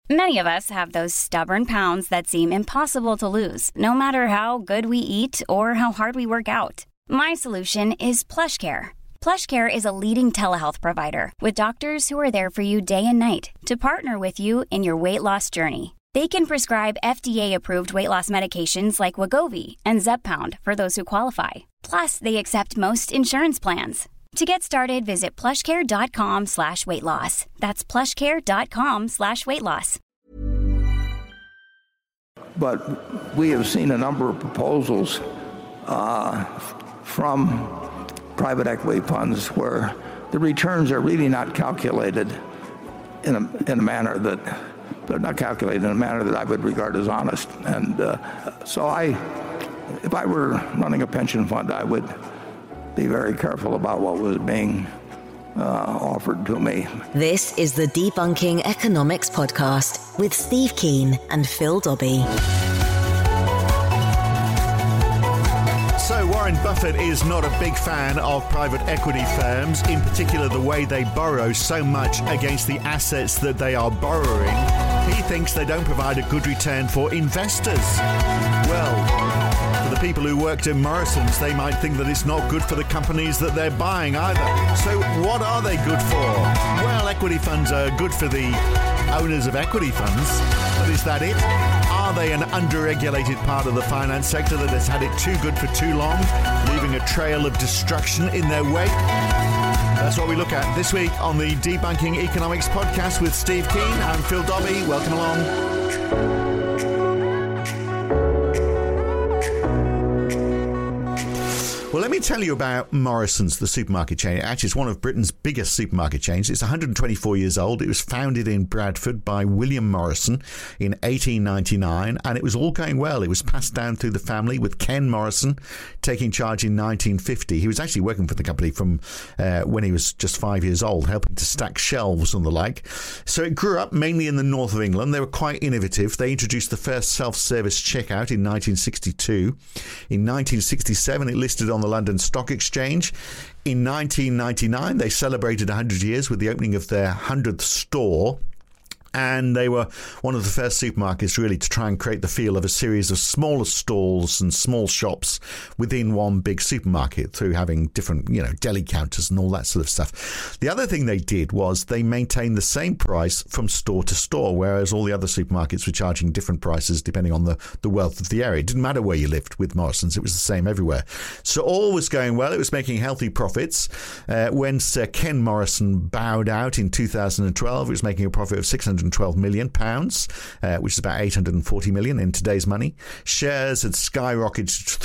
Many of us have those stubborn pounds that seem impossible to lose, no matter how good we eat or how hard we work out. My solution is PlushCare. PlushCare is a leading telehealth provider with doctors who are there for you day and night to partner with you in your weight loss journey. They can prescribe FDA-approved weight loss medications like Wegovy and Zepbound for those who qualify. Plus, they accept most insurance plans. To get started, visit plushcare.com/weightloss. That's plushcare.com/weightloss. But we have seen a number of proposals from private equity funds where the returns are really not calculated in a manner that they're not calculated in a manner that I would regard as honest. And so if I were running a pension fund, I would be very careful about what was being offered to me. This is the Debunking Economics Podcast with Steve Keen and Phil Dobbie. So Warren Buffett is not a big fan of private equity firms, in particular the way they borrow so much against the assets that they are borrowing. He thinks they don't provide a good return for investors. Well, for the people who worked in Morrisons, they might think that it's not good for the companies that they're buying either. So what are they good for? Well, equity funds are good for the owners of equity funds, but is that it? Are they an underregulated part of the finance sector that has had it too good for too long, leaving a trail of destruction in their wake? That's what we look at this week on the Debunking Economics Podcast with Steve Keen. I'm Phil Dobbie. Welcome along. Well, let me tell you about Morrisons, the supermarket chain. Actually, it's one of Britain's biggest supermarket chains. It's 124 years old. It was founded in Bradford by William Morrison in 1899, and it was all going well. It was passed down through the family, with Ken Morrison taking charge in 1950. He was actually working for the company from when he was just 5 years old, helping to stack shelves and the like. So it grew up mainly in the north of England. They were quite innovative. They introduced the first self-service checkout in 1962. In 1967, it listed on the London Stock Exchange. In 1999, they celebrated 100 years with the opening of their 100th store. And they were one of the first supermarkets really to try and create the feel of a series of smaller stalls and small shops within one big supermarket through having different, deli counters and all that sort of stuff. The other thing they did was they maintained the same price from store to store, whereas all the other supermarkets were charging different prices depending on the wealth of the area. It didn't matter where you lived with Morrisons. It was the same everywhere. So all was going well. It was making healthy profits. When Sir Ken Morrison bowed out in 2012, it was making a profit of £612 million, which is about 840 million in today's money. Shares had skyrocketed to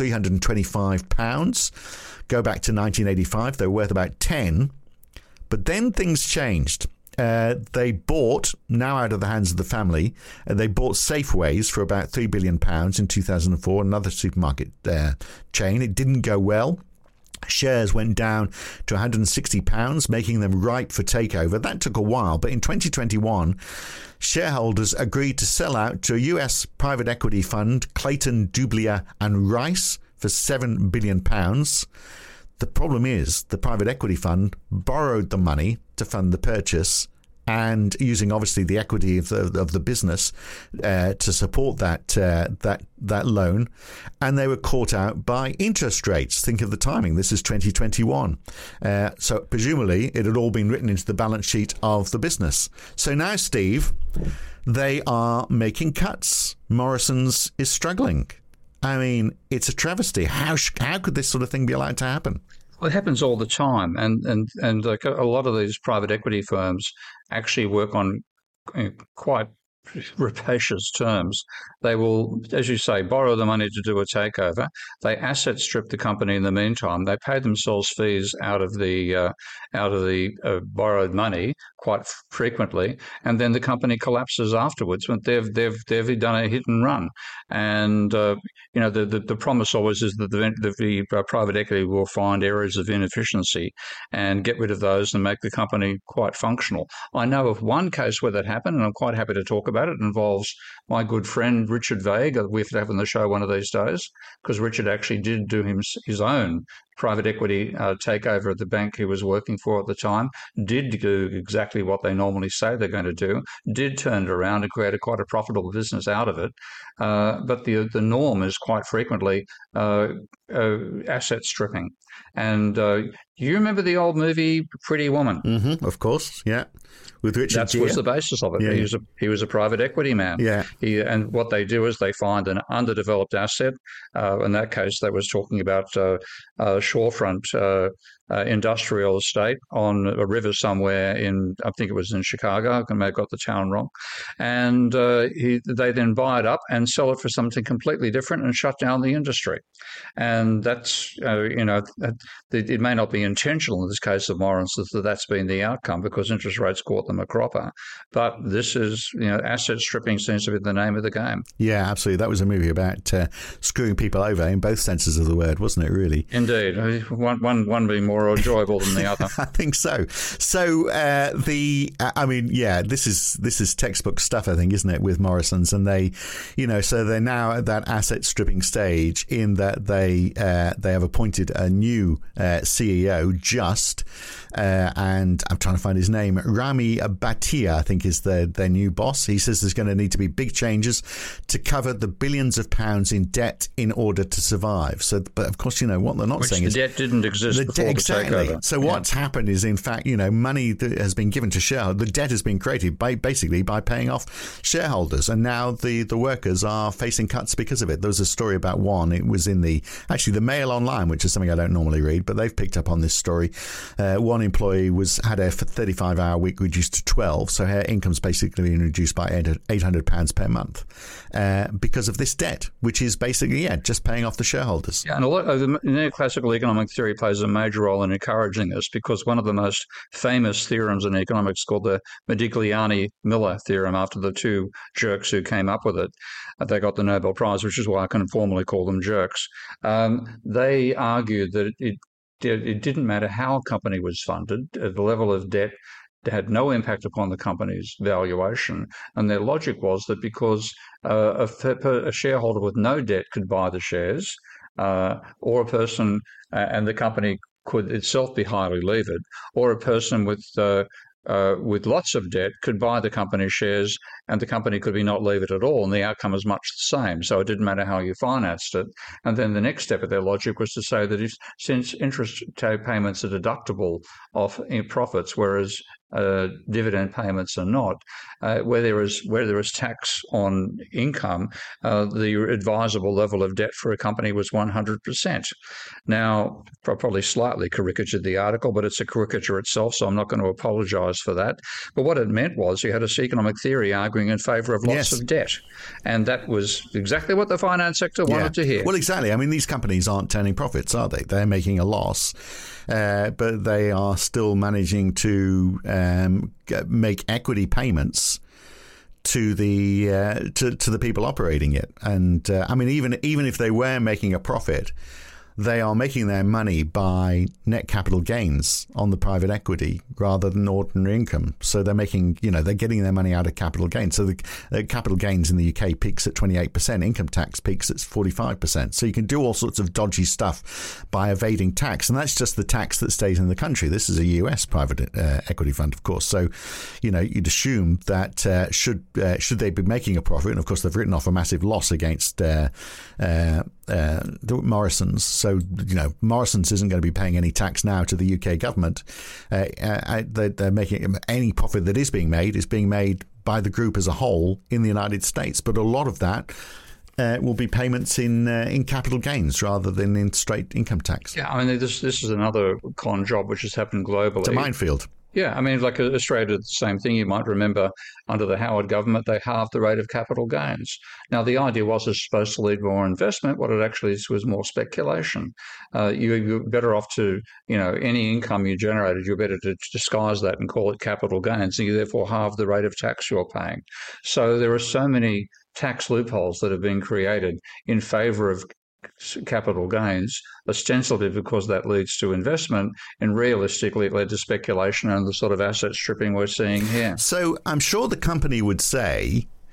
£325. Go back to 1985, they were worth about 10. But then things changed. They bought, now out of the hands of the family, they bought Safeways for about £3 billion in 2004, another supermarket chain. It didn't go well. Shares went down to £160, making them ripe for takeover. That took a while, but in 2021, shareholders agreed to sell out to a US private equity fund, Clayton, Dubilier and Rice, for £7 billion. The problem is the private equity fund borrowed the money to fund the purchase, and using obviously the equity of the business to support that loan, and they were caught out by interest rates. Think of the timing. This is 2021, so presumably it had all been written into the balance sheet of the business. So now, Steve, they are making cuts. Morrisons is struggling. I mean, it's a travesty. How could this sort of thing be allowed to happen? Well, it happens all the time, and like a lot of these private equity firms actually work on quite rapacious terms. They will, as you say, borrow the money to do a takeover. They asset strip the company in the meantime. They pay themselves fees out of the borrowed money quite frequently, and then the company collapses afterwards when they've done a hit and run. And the promise always is that the private equity will find areas of inefficiency and get rid of those and make the company quite functional. I know of one case where that happened, and I'm quite happy to talk about it. It involves my good friend Richard Vague, that we have to have on the show one of these days, because Richard actually did do his own private equity takeover at the bank he was working for at the time, did do exactly what they normally say they're going to do, did turn it around and create quite a profitable business out of it. But the norm is quite frequently asset stripping. And you remember the old movie Pretty Woman? Mm-hmm, of course, yeah. With Richard Gere. That was the basis of it. Yeah, He was a private equity man. Yeah. And what they do is they find an underdeveloped asset. In that case, they was talking about shorefront industrial estate on a river somewhere I think it was in Chicago. I may have got the town wrong. And they then buy it up and sell it for something completely different and shut down the industry. And that's, it may not be intentional in this case of Morrisons that that's been the outcome, because interest rates caught them a cropper. But this is, asset stripping seems to be the name of the game. Yeah, absolutely. That was a movie about screwing people over in both senses of the word, wasn't it, really? Indeed. One being more enjoyable than the other. I think so. So this is textbook stuff, I think, isn't it, with Morrisons? And they, so they're now at that asset stripping stage in that they have appointed a new CEO, and I'm trying to find his name. Rami Bhatia, I think, is their new boss. He says there's going to need to be big changes to cover the billions of pounds in debt in order to survive. So, but of course, what they're not saying is the debt didn't exist before the takeover. So what's happened is, in fact, money that has been given to shareholders. The debt has been created by paying off shareholders, and now the workers are facing cuts because of it. There was a story about one. It was in the Mail Online, which is something I don't normally read, but they've picked up on this story. One employee had a 35-hour week reduced to 12, so her income's basically been reduced by £800 per month because of this debt, which is basically just paying off the shareholders. Yeah, and a lot of the neoclassical economic theory plays a major role in encouraging this, because one of the most famous theorems in economics, called the Modigliani-Miller theorem, after the two jerks who came up with it, they got the Nobel Prize, which is why I can formally call them jerks. They argued that it didn't matter how a company was funded, the level of debt had no impact upon the company's valuation. And their logic was that because a shareholder with no debt could buy the shares, or a person, and the company could itself be highly levered, or a person with lots of debt could buy the company's shares, and the company could be not levered at all, and the outcome is much the same. So it didn't matter how you financed it. And then the next step of their logic was to say that since interest payments are deductible off profits, whereas dividend payments are not, where there is tax on income, the advisable level of debt for a company was 100%. Now, I probably slightly caricatured the article, but it's a caricature itself, so I'm not going to apologise for that. But what it meant was you had this economic theory arguing in favour of lots of debt, and that was exactly what the finance sector wanted to hear. Well, exactly. I mean, these companies aren't turning profits, are they? They're making a loss, but they are still managing to make equity payments to the people operating it. And even if they were making a profit, they are making their money by net capital gains on the private equity rather than ordinary income. So they're making, they're getting their money out of capital gains. So the capital gains in the UK peaks at 28%, income tax peaks at 45%. So you can do all sorts of dodgy stuff by evading tax. And that's just the tax that stays in the country. This is a US private equity fund, of course. So, you'd assume that should they be making a profit, and of course they've written off a massive loss against Morrisons. So, Morrisons isn't going to be paying any tax now to the UK government. They're making any profit that is being made by the group as a whole in the United States. But a lot of that will be payments in capital gains rather than in straight income tax. Yeah, I mean, this is another con job which has happened globally. It's a minefield. Yeah, I mean, like Australia did the same thing. You might remember under the Howard government, they halved the rate of capital gains. Now, the idea was it's supposed to lead more investment. What it actually is was more speculation. You're better off to, any income you generated, you're better to disguise that and call it capital gains, and you therefore halve the rate of tax you're paying. So there are so many tax loopholes that have been created in favour of capital gains, ostensibly because that leads to investment, and realistically it led to speculation and the sort of asset stripping we're seeing here. So I'm sure the company would say,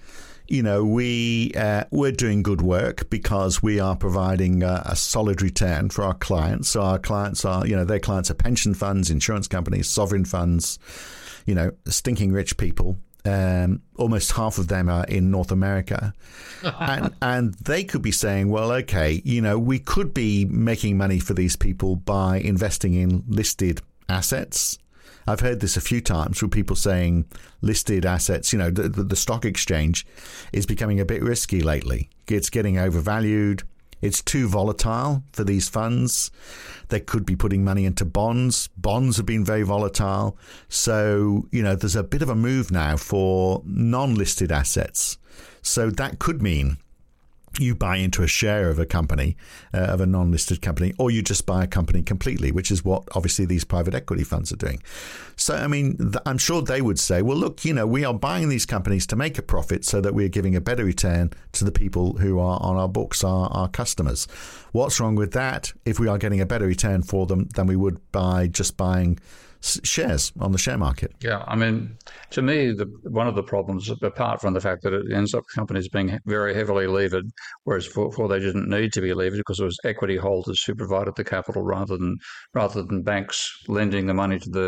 we're doing good work because we are providing a solid return for our clients. So our clients are, their clients are pension funds, insurance companies, sovereign funds, stinking rich people. Almost half of them are in North America. and they could be saying, well, okay, we could be making money for these people by investing in listed assets. I've heard this a few times from people saying listed assets, the stock exchange is becoming a bit risky lately. It's getting overvalued. It's too volatile for these funds. They could be putting money into bonds. Bonds have been very volatile. So, there's a bit of a move now for non-listed assets. So that could mean you buy into a share of a company, of a non-listed company, or you just buy a company completely, which is what obviously these private equity funds are doing. So, I'm sure they would say, well, look, we are buying these companies to make a profit so that we're giving a better return to the people who are on our books, our customers. What's wrong with that if we are getting a better return for them than we would by just buying shares on the share market? Yeah, to me, one of the problems, apart from the fact that it ends up companies being very heavily levered, whereas before they didn't need to be levered because it was equity holders who provided the capital rather than banks lending the money to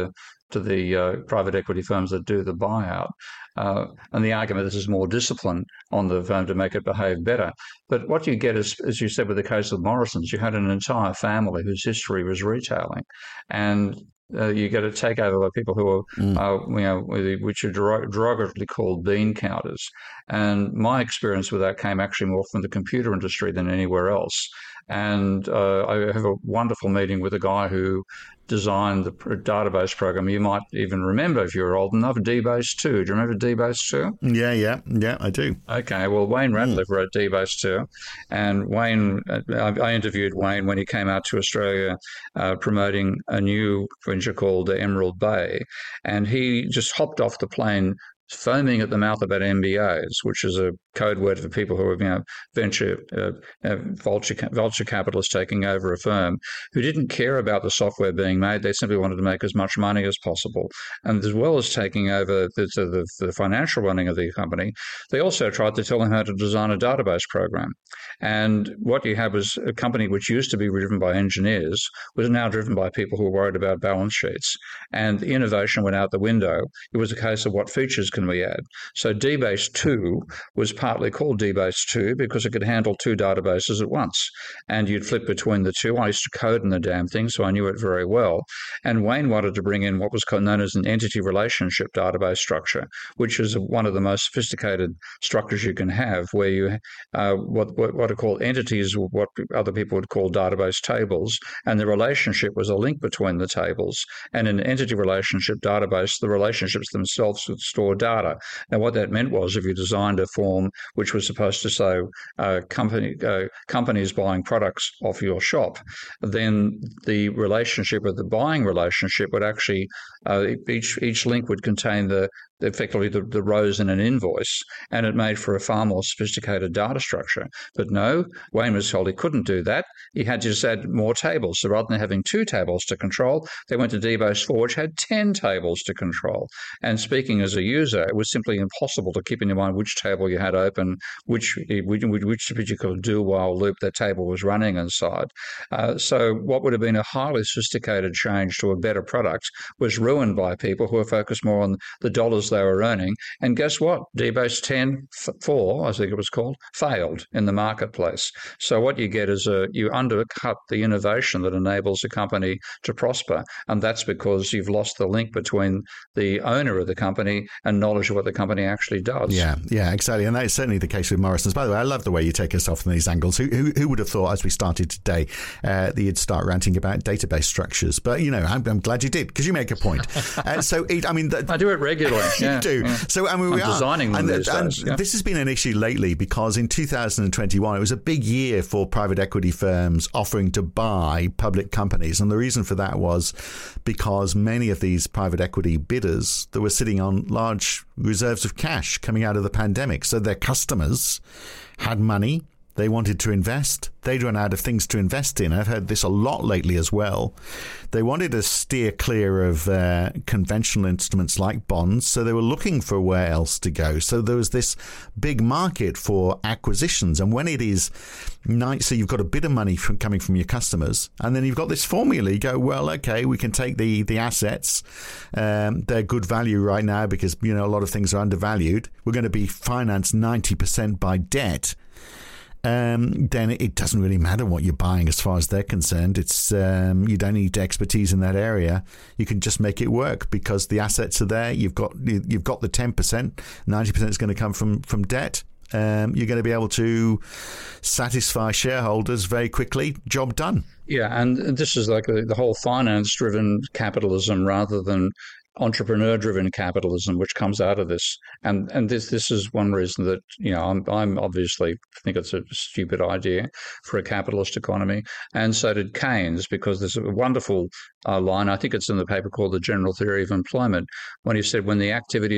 the private equity firms that do the buyout. And the argument this is more discipline on the firm to make it behave better. But what you get is, as you said with the case of Morrison's, you had an entire family whose history was retailing, and you get a takeover by people who are, which are derogatively called bean counters. And my experience with that came actually more from the computer industry than anywhere else. And I have a wonderful meeting with a guy who designed the database program. You might even remember, if you're old enough, DBase 2. Do you remember DBase 2? Yeah, I do. Okay, well, Wayne Ratliff wrote DBase 2, and Wayne, I interviewed Wayne when he came out to Australia promoting a new venture called Emerald Bay, and he just hopped off the plane foaming at the mouth about MBAs, which is a code word for people who are venture vulture capitalists taking over a firm, who didn't care about the software being made. They simply wanted to make as much money as possible. And as well as taking over the financial running of the company, they also tried to tell them how to design a database program. And what you have is a company which used to be driven by engineers was now driven by people who were worried about balance sheets. And the innovation went out the window. It was a case of what features can we add. So DBase 2 was partly called DBase 2 because it could handle two databases at once. And you'd flip between the two. I used to code in the damn thing, so I knew it very well. And Wayne wanted to bring in what was known as an entity relationship database structure, which is one of the most sophisticated structures you can have, where you what are called entities, what other people would call database tables, and the relationship was a link between the tables. And in an entity relationship database, the relationships themselves would store data. Now, what that meant was if you designed a form which was supposed to say companies buying products off your shop, then the relationship with the buying relationship would actually, each link would contain effectively the rows in an invoice, and it made for a far more sophisticated data structure. But no, Wayne was told he couldn't do that. He had to just add more tables. So rather than having 2 tables to control, they went to DBase 4, which had 10 tables to control. And speaking as a user, it was simply impossible to keep in your mind which table you had open, which you could do while loop that table was running inside. So what would have been a highly sophisticated change to a better product was ruined by people who are focused more on the dollars they were earning. And guess what? DBase 10.4, I think it was called, failed in the marketplace. So what you get is you undercut the innovation that enables a company to prosper. And that's because you've lost the link between the owner of the company and knowledge of what the company actually does. Yeah, exactly. And that is certainly the case with Morrison's. By the way, I love the way you take us off from these angles. Who would have thought, as we started today, that you'd start ranting about database structures? But, I'm glad you did, because you make a point. I do it regularly. You do. Yeah. So, we are designing them these days. This has been an issue lately because in 2021, it was a big year for private equity firms offering to buy public companies. And the reason for that was because many of these private equity bidders that were sitting on large reserves of cash coming out of the pandemic. So their customers had money. They wanted to invest. They'd run out of things to invest in. I've heard this a lot lately as well. They wanted to steer clear of conventional instruments like bonds, so they were looking for where else to go. So there was this big market for acquisitions. And when it is nice, so you've got a bit of money coming from your customers, and then you've got this formula. You go, well, okay, we can take the assets. They're good value right now because, a lot of things are undervalued. We're going to be financed 90% by debt. Then it doesn't really matter what you're buying as far as they're concerned. It's you don't need expertise in that area. You can just make it work because the assets are there. You've got the 10%. 90% is going to come from debt. You're going to be able to satisfy shareholders very quickly. Job done. Yeah, and this is like the whole finance-driven capitalism rather than entrepreneur-driven capitalism, which comes out of this, and this is one reason that I'm obviously think it's a stupid idea for a capitalist economy, and so did Keynes, because there's a wonderful line, I think it's in the paper, called The General Theory of Employment, when he said when the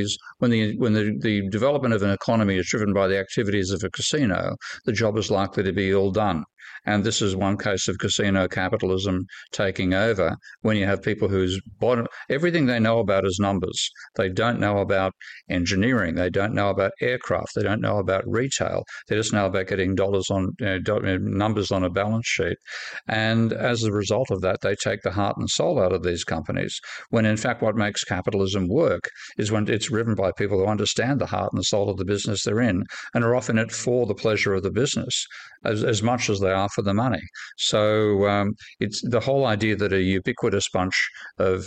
development of an economy is driven by the activities of a casino, the job is likely to be ill done. And this is one case of casino capitalism taking over, when you have people whose everything they know about is numbers. They don't know about engineering. They don't know about aircraft. They don't know about retail. They just know about getting dollars on numbers on a balance sheet. And as a result of that, they take the heart and soul out of these companies, when in fact what makes capitalism work is when it's driven by people who understand the heart and soul of the business they're in and are often in it for the pleasure of the business as much as they are for the money. So it's the whole idea that a ubiquitous bunch of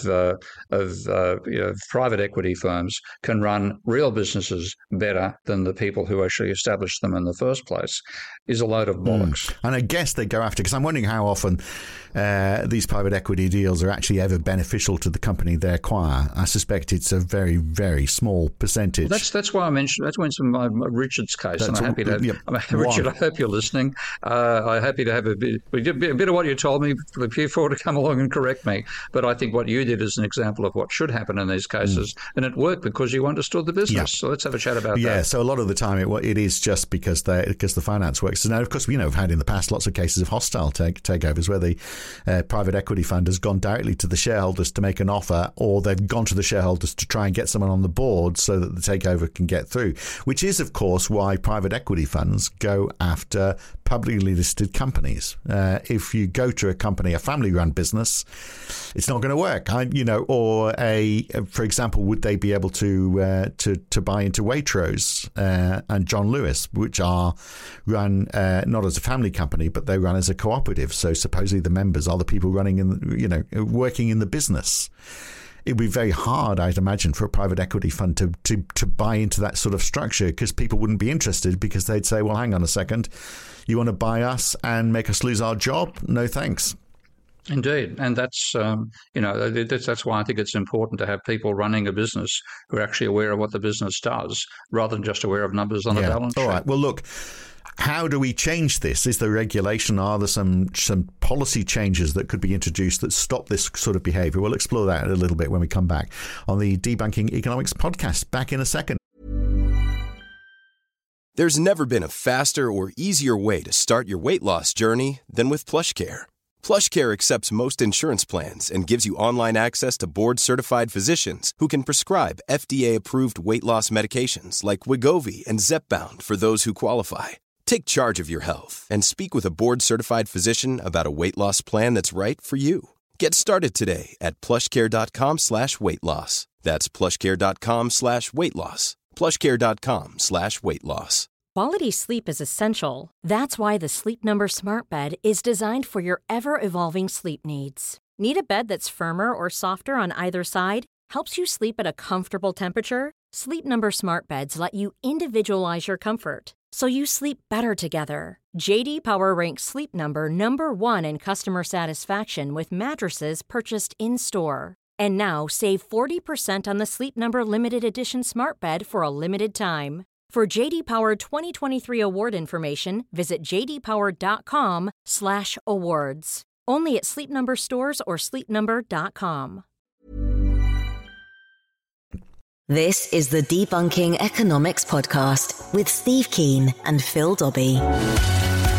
private equity firms can run real businesses better than the people who actually established them in the first place is a load of bollocks. And I guess they go after, because I'm wondering how often these private equity deals are actually ever beneficial to the company they acquire. I suspect it's a very, very small percentage. Well, that's why I mentioned, that's when Richard's case, and I'm happy to, Richard, I hope you're listening. I'm happy to have a bit of what you told me before to come along and correct me. But I think what you did is an example of what should happen in these cases, and it worked because you understood the business. Yeah. So let's have a chat about that. Yeah, so a lot of the time it is just because the finance works. So now, of course, we've had in the past lots of cases of hostile takeovers where the private equity fund has gone directly to the shareholders to make an offer, or they've gone to the shareholders to try and get someone on the board so that the takeover can get through, which is, of course, why private equity funds go after publicly listed companies. If you go to a company, a family-run business, it's not going to work. For example, would they be able to buy into Waitrose and John Lewis, which are run not as a family company, but they run as a cooperative. So supposedly the members are the people running working in the business. It would be very hard, I'd imagine, for a private equity fund to buy into that sort of structure, because people wouldn't be interested, because they'd say, well, hang on a second, you want to buy us and make us lose our job? No, thanks. Indeed, and that's that's why I think it's important to have people running a business who are actually aware of what the business does, rather than just aware of numbers on a balance sheet. All right. Well, look. How do we change this? Is there regulation? Are there some policy changes that could be introduced that stop this sort of behavior? We'll explore that a little bit when we come back on the Debunking Economics podcast. Back in a second. There's never been a faster or easier way to start your weight loss journey than with PlushCare. PlushCare accepts most insurance plans and gives you online access to board-certified physicians who can prescribe FDA-approved weight loss medications like Wegovy and Zepbound for those who qualify. Take charge of your health and speak with a board-certified physician about a weight loss plan that's right for you. Get started today at plushcare.com/weight-loss. That's plushcare.com/weight-loss. plushcare.com/weight-loss. Quality sleep is essential. That's why the Sleep Number Smart Bed is designed for your ever-evolving sleep needs. Need a bed that's firmer or softer on either side? Helps you sleep at a comfortable temperature? Sleep Number Smart Beds let you individualize your comfort, so you sleep better together. J.D. Power ranks Sleep Number number 1 in customer satisfaction with mattresses purchased in-store. And now, save 40% on the Sleep Number Limited Edition Smart Bed for a limited time. For J.D. Power 2023 award information, visit jdpower.com/awards. Only at Sleep Number stores or sleepnumber.com. This is the Debunking Economics podcast with Steve Keen and Phil Dobbie.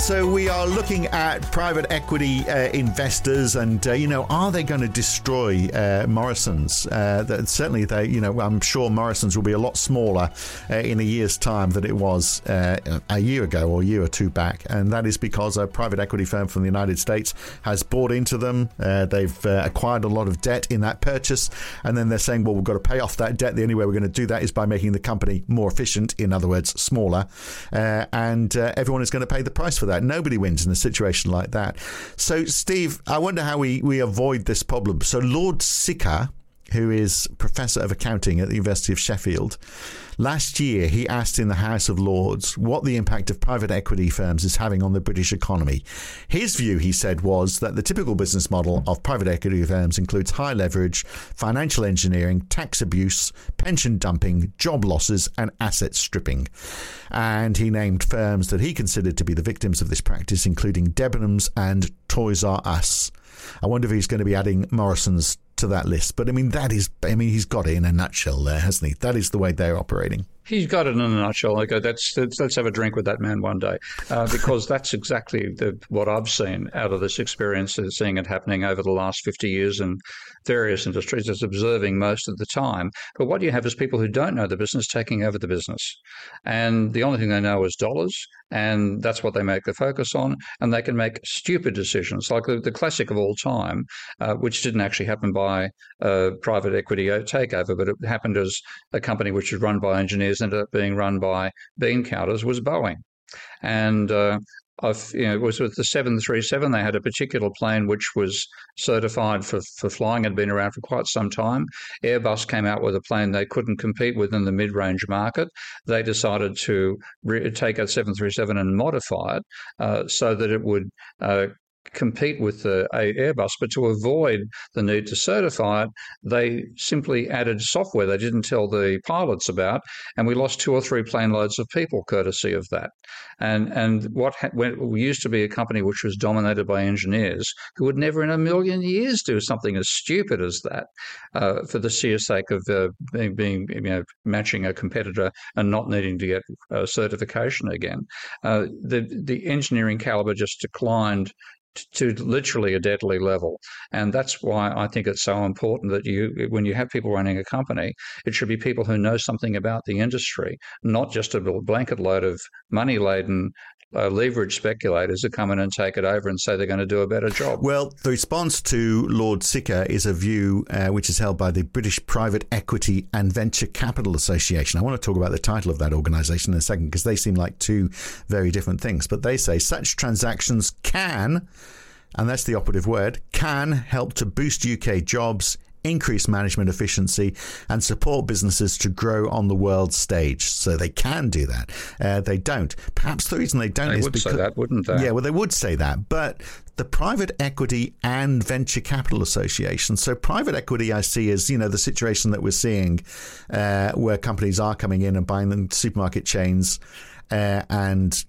So we are looking at private equity investors, and are they going to destroy Morrisons? Certainly, I'm sure Morrisons will be a lot smaller in a year's time than it was a year ago or a year or two back, and that is because a private equity firm from the United States has bought into them. They've acquired a lot of debt in that purchase, and then they're saying, well, we've got to pay off that debt. The only way we're going to do that is by making the company more efficient, in other words, smaller, and everyone is going to pay the price for that. Nobody wins in a situation like that. So, Steve, I wonder how we avoid this problem. So Lord Sicker, who is Professor of Accounting at the University of Sheffield, last year he asked in the House of Lords what the impact of private equity firms is having on the British economy. His view, he said, was that the typical business model of private equity firms includes high leverage, financial engineering, tax abuse, pension dumping, job losses and asset stripping. And he named firms that he considered to be the victims of this practice, including Debenhams and Toys R Us. I wonder if he's going to be adding Morrisons to that list. But he's got it in a nutshell there, hasn't he? That is the way they're operating. He's got it in a nutshell. Okay, let's have a drink with that man one day, because that's exactly what I've seen out of this experience, seeing it happening over the last 50 years in various industries, just observing most of the time. But what you have is people who don't know the business taking over the business. And the only thing they know is dollars, and that's what they make the focus on. And they can make stupid decisions, like the classic of all time, which didn't actually happen by private equity takeover, but it happened as a company which was run by engineers, ended up being run by bean counters, was Boeing. And it was with the 737. They had a particular plane which was certified for flying, had been around for quite some time. Airbus came out with a plane they couldn't compete with in the mid-range market. They decided to take a 737 and modify it so that it would compete with the Airbus, but to avoid the need to certify it, they simply added software they didn't tell the pilots about, and we lost 2 or 3 plane loads of people courtesy of that. And what used to be a company which was dominated by engineers who would never in a million years do something as stupid as that for the sheer sake of matching a competitor and not needing to get certification again. The engineering caliber just declined to literally a deadly level. And that's why I think it's so important that when you have people running a company, it should be people who know something about the industry, not just a blanket load of money-laden leverage speculators who come in and take it over and say they're going to do a better job. Well, the response to Lord Sicker is a view which is held by the British Private Equity and Venture Capital Association. I want to talk about the title of that organisation in a second, because they seem like two very different things. But they say such transactions can, and that's the operative word, can help to boost UK jobs, increase management efficiency and support businesses to grow on the world stage. So they can do that. They don't. Perhaps the reason they don't is because... They would say that, wouldn't they? Yeah, well, they would say that. But the Private Equity and Venture Capital Association. So private equity I see as, the situation that we're seeing where companies are coming in and buying the supermarket chains and,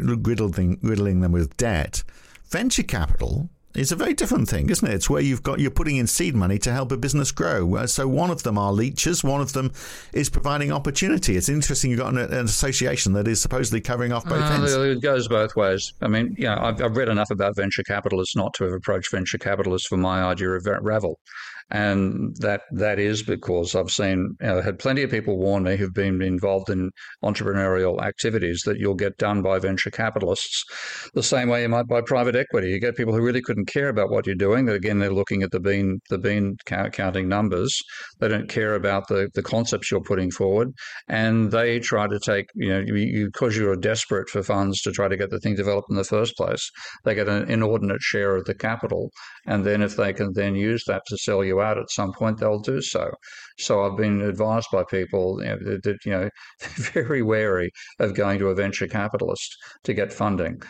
riddling them with debt. Venture capital is a very different thing, isn't it? It's where you're putting in seed money to help a business grow. So one of them are leeches, one of them is providing opportunity. It's interesting you've got an association that is supposedly covering off both ends. It goes both ways. I mean, I've read enough about venture capitalists not to have approached venture capitalists for my idea of Ravel. And that is because I've had plenty of people warn me who've been involved in entrepreneurial activities that you'll get done by venture capitalists the same way you might by private equity. You get people who really couldn't care about what you're doing. Again, they're looking at the bean counting numbers. They don't care about the concepts you're putting forward, and they try to take because you're desperate for funds to try to get the thing developed in the first place. They get an inordinate share of the capital, and then if they can then use that to sell you out at some point, they'll do so. So I've been advised by people that very wary of going to a venture capitalist to get funding.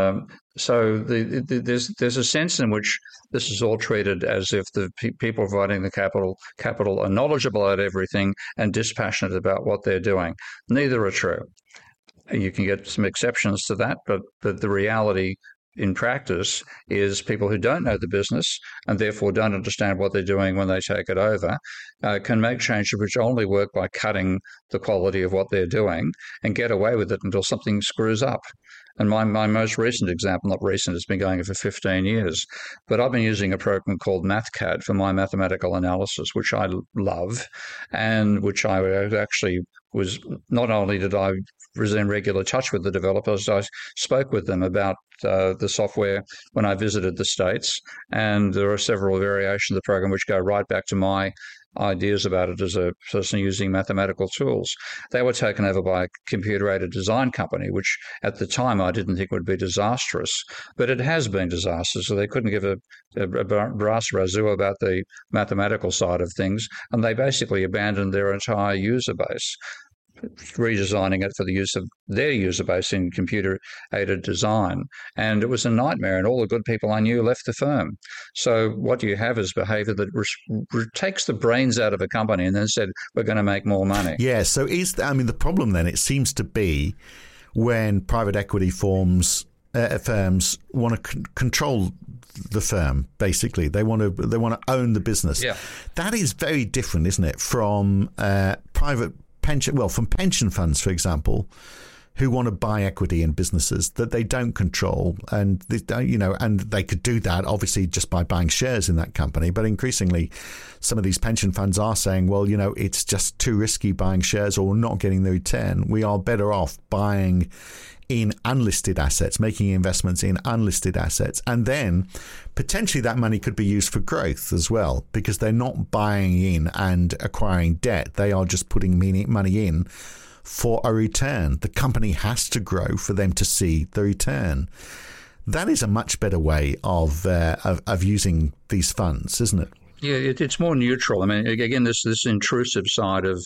So there's a sense in which this is all treated as if the people providing the capital are knowledgeable about everything and dispassionate about what they're doing. Neither are true. You can get some exceptions to that, but the reality in practice is people who don't know the business and therefore don't understand what they're doing when they take it over can make changes which only work by cutting the quality of what they're doing and get away with it until something screws up. And my most recent example, not recent, it's been going for 15 years, but I've been using a program called MathCAD for my mathematical analysis, which I love, and which I actually was, not only did I was in regular touch with the developers, I spoke with them about the software when I visited the States, and there are several variations of the program which go right back to my ideas about it as a person using mathematical tools. They were taken over by a computer-aided design company, which at the time I didn't think would be disastrous, but it has been disastrous. So they couldn't give a brass razoo about the mathematical side of things, and they basically abandoned their entire user base, redesigning it for the use of their user base in computer-aided design. And it was a nightmare, and all the good people I knew left the firm. So what you have is behavior that takes the brains out of a company and then said, we're going to make more money. Yeah, so the problem then, it seems to be when private equity firms want to control the firm, basically. They want to own the business. Yeah. That is very different, isn't it, from from pension funds, for example, who want to buy equity in businesses that they don't control, and they could do that obviously just by buying shares in that company. But increasingly, some of these pension funds are saying, well, it's just too risky buying shares or not getting the return. We are better off buying in unlisted assets, making investments in unlisted assets, and then potentially that money could be used for growth as well, because they're not buying in and acquiring debt. They are just putting money in for a return. The company has to grow for them to see the return. That is a much better way of using these funds, isn't it? Yeah, it's more neutral. I mean, again, this intrusive side of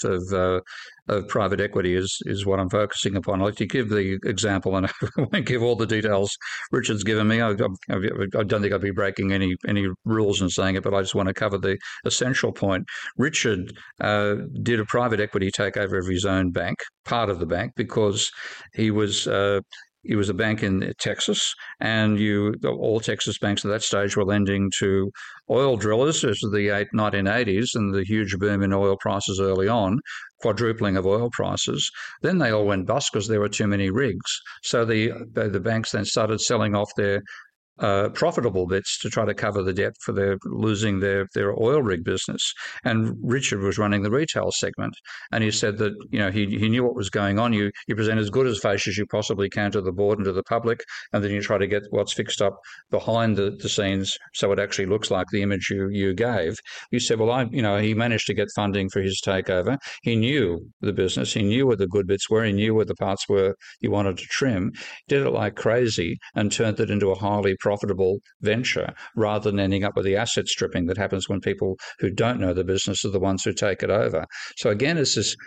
private equity is what I'm focusing upon. I'd like to give the example, and I won't give all the details Richard's given me. I don't think I'd be breaking any rules in saying it, but I just want to cover the essential point. Richard did a private equity takeover of his own bank, part of the bank, because he was a bank in Texas, and all Texas banks at that stage were lending to oil drillers as of the 1980s and the huge boom in oil prices early on, quadrupling of oil prices. Then they all went bust because there were too many rigs. So the banks then started selling off their profitable bits to try to cover the debt for losing their oil rig business. And Richard was running the retail segment, and he said that he knew what was going on. You present as good a face as you possibly can to the board and to the public, and then you try to get what's fixed up behind the scenes so it actually looks like the image you gave. You said, well, he managed to get funding for his takeover. He knew the business. He knew where the good bits were. He knew where the parts were he wanted to trim. Did it like crazy and turned it into a highly profitable venture, rather than ending up with the asset stripping that happens when people who don't know the business are the ones who take it over. So again, it's this.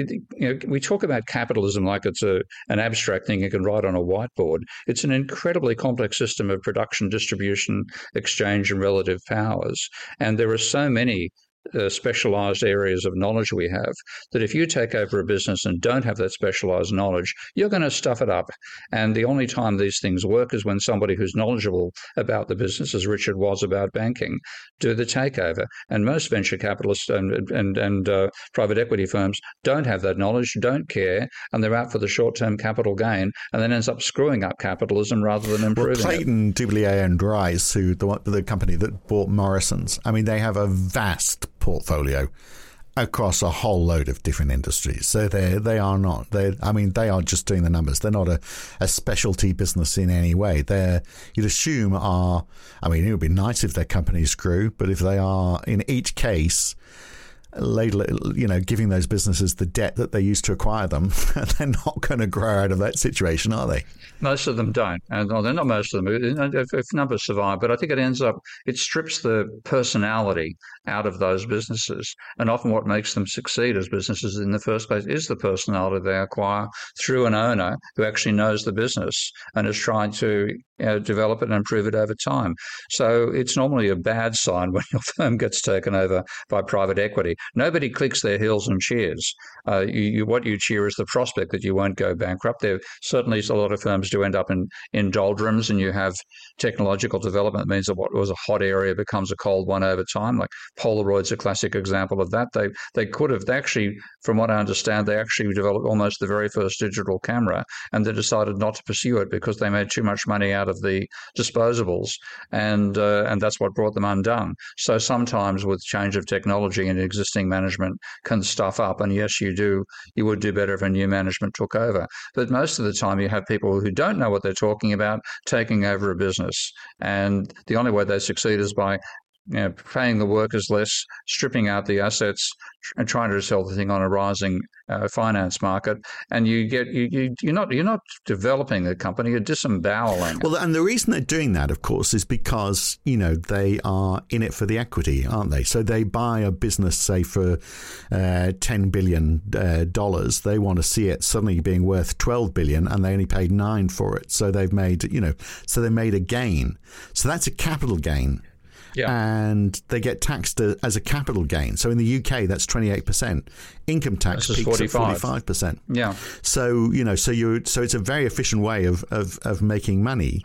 We talk about capitalism like it's an abstract thing you can write on a whiteboard. It's an incredibly complex system of production, distribution, exchange, and relative powers. And there are so many specialized areas of knowledge we have that if you take over a business and don't have that specialized knowledge, you're going to stuff it up. And the only time these things work is when somebody who's knowledgeable about the business, as Richard was about banking, do the takeover. And most venture capitalists and private equity firms don't have that knowledge, don't care, and they're out for the short-term capital gain, and then ends up screwing up capitalism rather than improving Clayton, Dubilier and Rice, who the company that bought Morrison's, I mean, they have a vast portfolio across a whole load of different industries. So they are just doing the numbers. They're not a specialty business in any way. You'd assume it would be nice if their companies grew, but if they are, in each case, giving those businesses the debt that they used to acquire them, they're not going to grow out of that situation, are they? Most of them don't. And they're not most of them. If numbers survive, but I think it strips the personality out of those businesses. And often what makes them succeed as businesses in the first place is the personality they acquire through an owner who actually knows the business and is trying to develop it and improve it over time. So it's normally a bad sign when your firm gets taken over by private equity. Nobody clicks their heels and cheers. What you cheer is the prospect that you won't go bankrupt. There certainly a lot of firms do end up in doldrums, and you have technological development that means that what was a hot area becomes a cold one over time. Like Polaroid's a classic example of that. They actually, from what I understand, they actually developed almost the very first digital camera, and they decided not to pursue it because they made too much money out of the disposables, and that's what brought them undone. So sometimes with change of technology and existing management can stuff up, and yes, you would do better if a new management took over. But most of the time you have people who don't know what they're talking about taking over a business, and the only way they succeed is by paying the workers less, stripping out the assets, and trying to sell the thing on a rising finance market. And you're not developing the company; you're disemboweling. Well, and the reason they're doing that, of course, is because they are in it for the equity, aren't they? So they buy a business, say for $10 billion. They want to see it suddenly being worth $12 billion, and they only paid $9 billion for it. So they've made they made a gain. So that's a capital gain. Yeah. And they get taxed as a capital gain. So in the UK, that's 28%. Income tax peaks at 45%. Yeah. So so it's a very efficient way of making money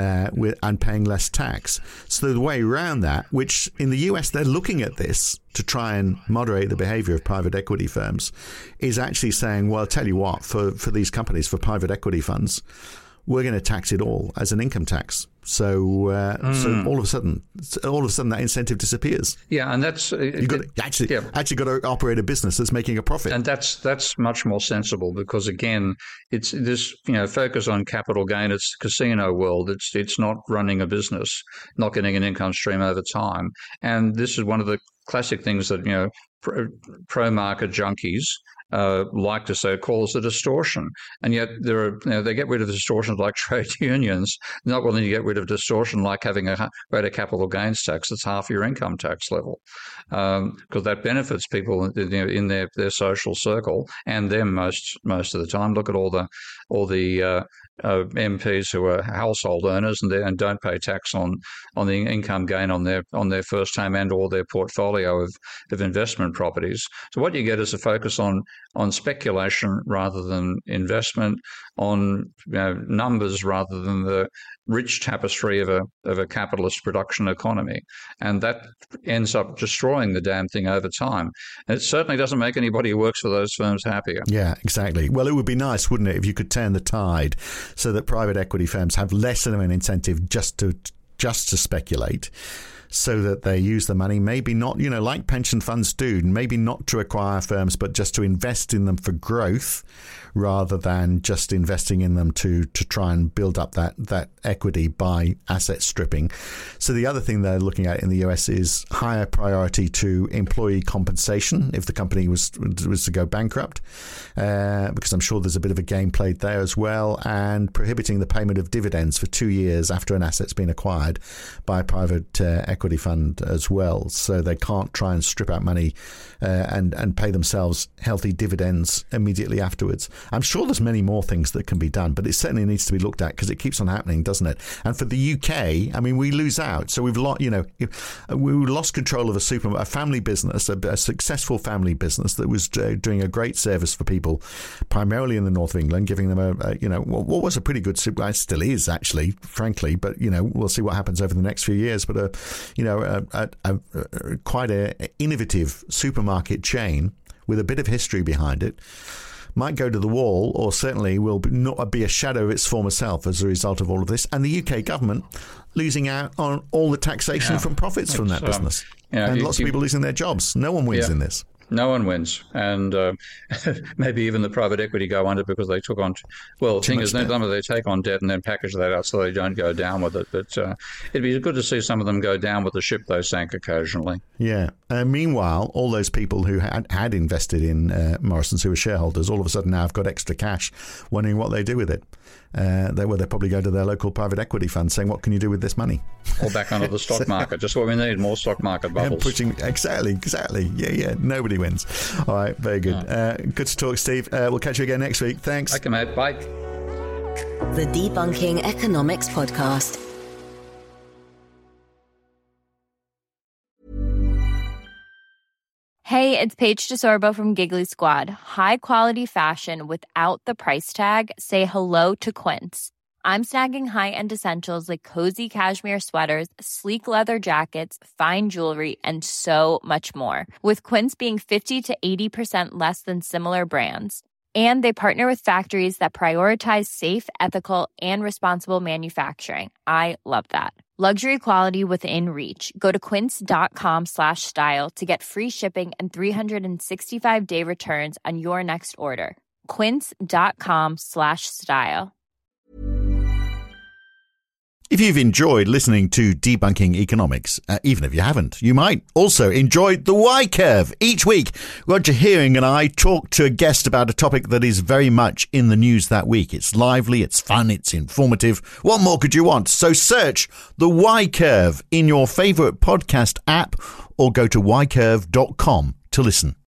and paying less tax. So the way around that, which in the US they're looking at this to try and moderate the behavior of private equity firms, is actually saying, well, I'll tell you what, for these companies, for private equity funds, we're going to tax it all as an income tax. So all of a sudden that incentive disappears. Yeah, and that's you've got actually got to operate a business that's making a profit, and that's much more sensible, because again, it's this focus on capital gain. It's casino world. It's not running a business, not getting an income stream over time, and this is one of the classic things that pro-market junkies like to say, calls a distortion. And yet they get rid of distortions like trade unions, not willing to get rid of distortion like having a greater capital gains tax that's half your income tax level, because that benefits people in their social circle and them most of the time. Look at all the MPs who are household earners and don't pay tax on the income gain on their first home and or their portfolio of investment properties. So what you get is a focus on speculation rather than investment, on numbers rather than the rich tapestry of a capitalist production economy, and that ends up destroying the damn thing over time. And it certainly doesn't make anybody who works for those firms happier. Yeah, exactly. Well, it would be nice, wouldn't it, if you could turn the tide so that private equity firms have less of an incentive just to speculate, so that they use the money, maybe not, like pension funds do, maybe not to acquire firms, but just to invest in them for growth, rather than just investing in them to try and build up that equity by asset stripping. So the other thing they're looking at in the US is higher priority to employee compensation if the company was to go bankrupt, because I'm sure there's a bit of a game played there as well, and prohibiting the payment of dividends for 2 years after an asset's been acquired by a private equity fund as well. So they can't try and strip out money and pay themselves healthy dividends immediately afterwards. I'm sure there's many more things that can be done, but it certainly needs to be looked at because it keeps on happening, doesn't it? And for the UK, I mean, we lose out. So we lost control of a family business, a successful family business that was doing a great service for people, primarily in the north of England, giving them what was a pretty good, it still is actually, frankly, but we'll see what happens over the next few years. But quite a innovative supermarket chain with a bit of history behind it might go to the wall, or certainly will not be a shadow of its former self as a result of all of this. And the UK government losing out on all the taxation from profits from that business. And lots of people losing their jobs. No one wins in this. No one wins. And maybe even the private equity go under because they took on... Well, the thing is, they take on debt and then package that out so they don't go down with it. But it'd be good to see some of them go down with the ship they sank occasionally. Yeah. Meanwhile, all those people who had invested in Morrison's, who were shareholders, all of a sudden now have got extra cash, wondering what they do with it. They probably go to their local private equity fund saying, what can you do with this money? Or back onto the stock market. Just what we need, more stock market bubbles. Exactly. Yeah. Nobody wins. All right, very good. Good to talk, Steve. We'll catch you again next week. Thanks. Okay, mate. Bye. The Debunking Economics Podcast. Hey, it's Paige DeSorbo from Giggly Squad. High quality fashion without the price tag. Say hello to Quince. I'm snagging high-end essentials like cozy cashmere sweaters, sleek leather jackets, fine jewelry, and so much more. With Quince being 50 to 80% less than similar brands. And they partner with factories that prioritize safe, ethical, and responsible manufacturing. I love that. Luxury quality within reach. Go to quince.com/style to get free shipping and 365-day returns on your next order. Quince.com/style. If you've enjoyed listening to Debunking Economics, even if you haven't, you might also enjoy The Y-Curve. Each week, Roger Hearing and I talk to a guest about a topic that is very much in the news that week. It's lively, it's fun, it's informative. What more could you want? So search The Y-Curve in your favourite podcast app or go to ycurve.com to listen.